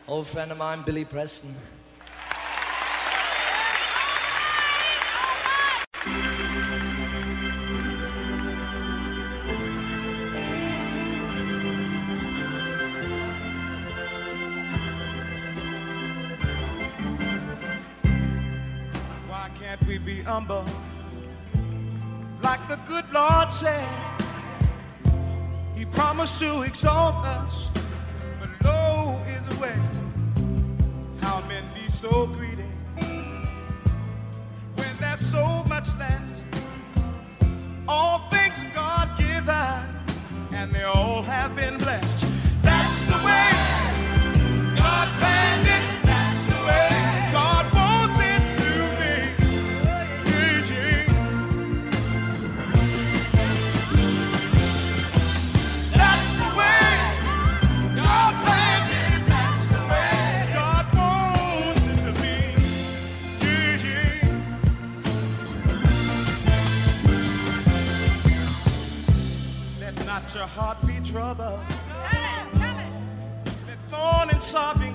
Old friend of mine, Billy Preston. Why can't we be humble like the good Lord said? He promised to exalt us, but low is the way. How men be so greedy when there's so much left. All things God given, and they all have been blessed. That's the way God planned it. That's the way God wants it to be. That's the way God planned it. That's the way God wants it to be. Let not your heart be troubled. Let thorn and sobbing